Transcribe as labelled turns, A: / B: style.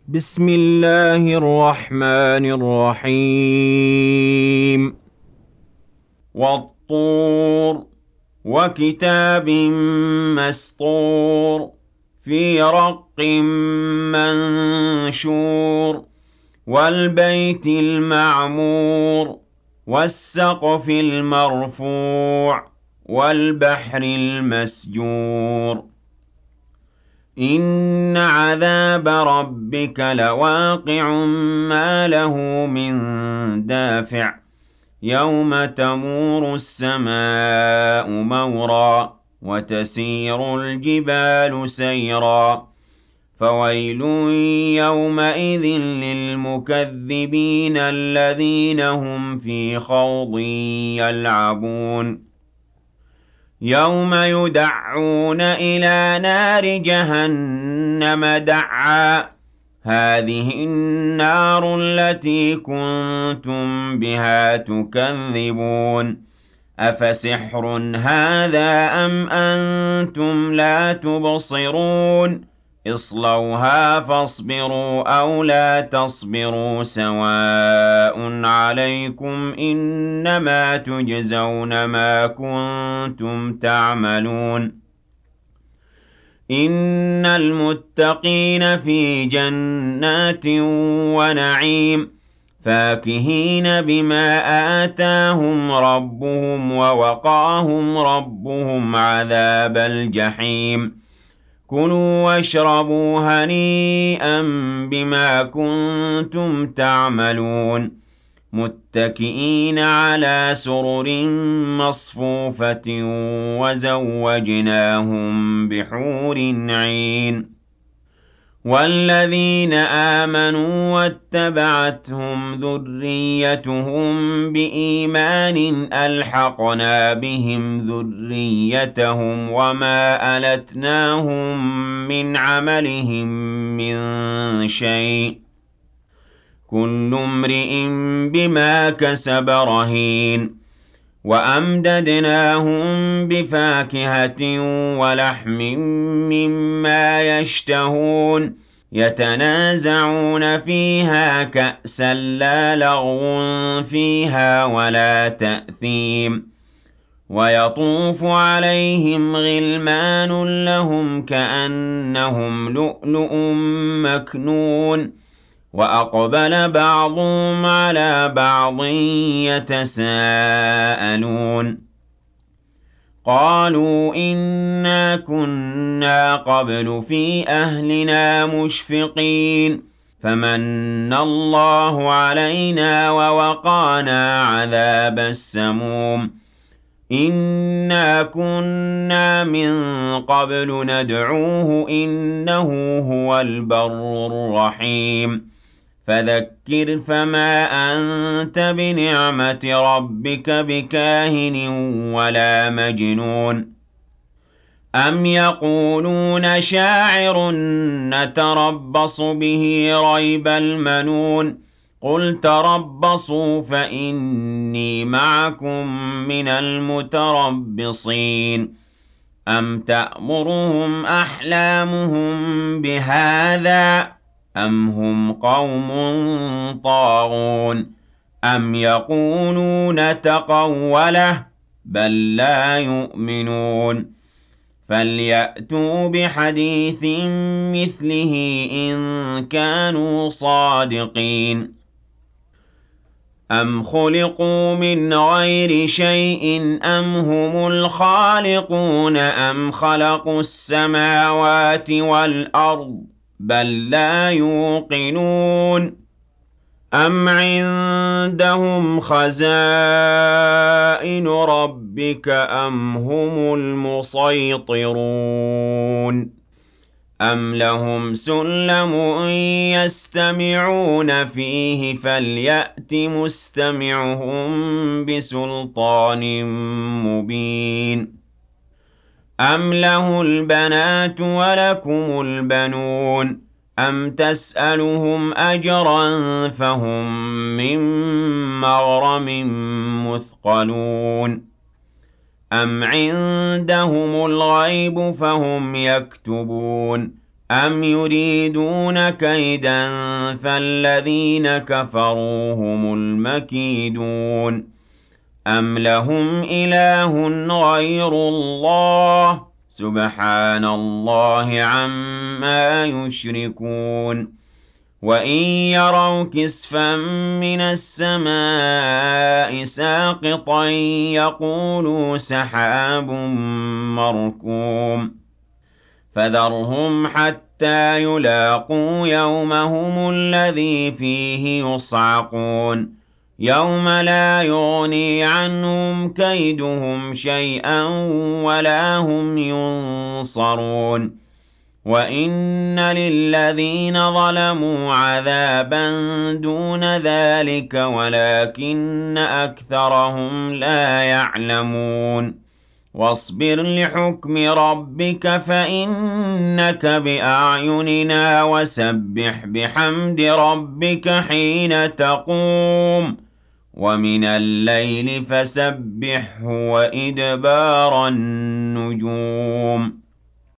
A: بسم الله الرحمن الرحيم والطور وكتاب مسطور في رق منشور والبيت المعمور والسقف المرفوع والبحر المسجور إن عذاب ربك لواقع ما له من دافع يوم تمور السماء مورا وتسير الجبال سيرا فويل يومئذ للمكذبين الذين هم في خوض يلعبون يوم يدعون إلى نار جهنم دعا هذه النار التي كنتم بها تكذبون أفسحر هذا أم أنتم لا تبصرون اصلوها فاصبروا أو لا تصبروا سواء عليكم إنما تجزون ما كنتم تعملون إن المتقين في جنات ونعيم فاكهين بما آتاهم ربهم ووقاهم ربهم عذاب الجحيم كلوا واشربوا هنيئا بما كنتم تعملون متكئين على سرر مصفوفة وزوجناهم بحور عين والذين آمنوا واتبعتهم ذريتهم بإيمان ألحقنا بهم ذريتهم وما ألتناهم من عملهم من شيء كل امرئ بما كسب رهين وأمددناهم بفاكهة ولحم مما يشتهون يتنازعون فيها كأسا لا لغو فيها ولا تأثيم ويطوف عليهم غلمان لهم كأنهم لؤلؤ مكنون وأقبل بعضهم على بعض يتساءلون قالوا إنا كنا قبل في أهلنا مشفقين فمن الله علينا ووقانا عذاب السموم إنا كنا من قبل ندعوه إنه هو البر الرحيم فذكر فما أنت بنعمة ربك بكاهن ولا مجنون أم يقولون شاعر نتربص به ريب المنون قل تربصوا فإني معكم من المتربصين أم تأمرهم أحلامهم بهذا أم هم قوم طاغون أم يقولون تقوله بل لا يؤمنون فليأتوا بحديث مثله إن كانوا صادقين أم خلقوا من غير شيء أم هم الخالقون أم خلقوا السماوات والأرض بل لا يوقنون أم عندهم خزائن ربك أم هم المسيطرون أم لهم سلم يستمعون فيه فليأت مستمعهم بسلطان مبين أم له البنات ولكم البنون أم تسألهم أجرا فهم من مغرم مثقلون أم عندهم الغيب فهم يكتبون أَمْ يُرِيدُونَ كَيْدًا فَالَّذِينَ كَفَرُوا هُمُ الْمَكِيدُونَ أَمْ لَهُمْ إِلَٰهٌ غَيْرُ اللَّهِ سُبْحَانَ اللَّهِ عَمَّا يُشْرِكُونَ وَإِن يَرَوْا كِسْفًا مِّنَ السَّمَاءِ سَاقِطًا يَقُولُوا سَحَابٌ مَّرْكُومٌ فَذَرْهُمْ حَتَّىٰ يُلَاقُوا يَوْمَهُمُ الَّذِي فِيهِ يُصْعَقُونَ يَوْمَ لَا يُغْنِي عَنْهُمْ كَيْدُهُمْ شَيْئًا وَلَا هُمْ يُنصَرُونَ وَإِنَّ لِلَّذِينَ ظَلَمُوا عَذَابًا دُونَ ذَٰلِكَ وَلَٰكِنَّ أَكْثَرَهُمْ لَا يَعْلَمُونَ وَاصْبِرْ لِحُكْمِ رَبِّكَ فَإِنَّكَ بِأَعْيُنِنَا وَسَبِّحْ بِحَمْدِ رَبِّكَ حِينَ تَقُومُ وَمِنَ اللَّيْلِ فَسَبِّحْهُ وَإِدْبَارَ النُّجُومِ